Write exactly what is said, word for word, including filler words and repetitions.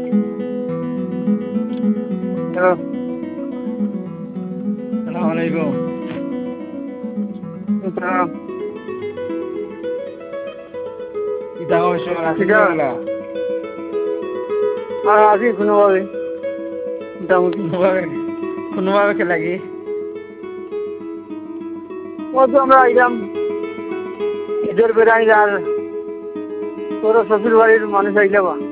Hello, আসসালামু আলাইকুম। আসসালাম। কি টাকা পয়সা আসিল কিটা এগুলা? আর আছি কোনোভাবে মোটামুটি। কোনোভাবে কোনোভাবে কে লাগি? ও তো আমরা আইলাম ঈদের বেড়াই আর তোর শ্বশুর বাড়ির মানুষ আইলে বা